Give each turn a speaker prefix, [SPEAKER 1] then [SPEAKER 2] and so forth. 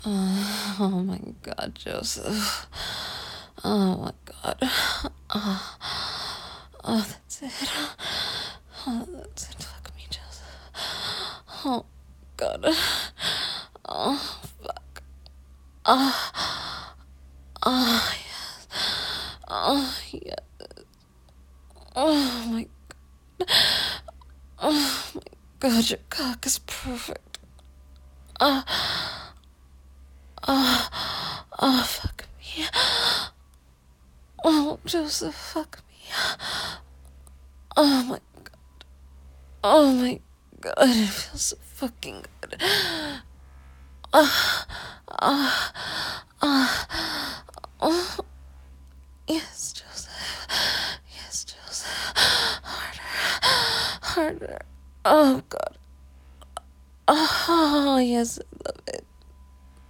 [SPEAKER 1] Oh my God, Joseph. Oh my God. Oh, oh that's it. Oh, that's it. Fuck me, Joseph. Oh God. Oh fuck. Oh, oh yes. Oh yeah. Oh my Oh my God, your cock is perfect. Oh, fuck me. Oh, Joseph, fuck me. Oh my, oh my God, it feels so fucking good. Oh, yes, Joseph. Yes, Joseph. Harder, harder. Oh God.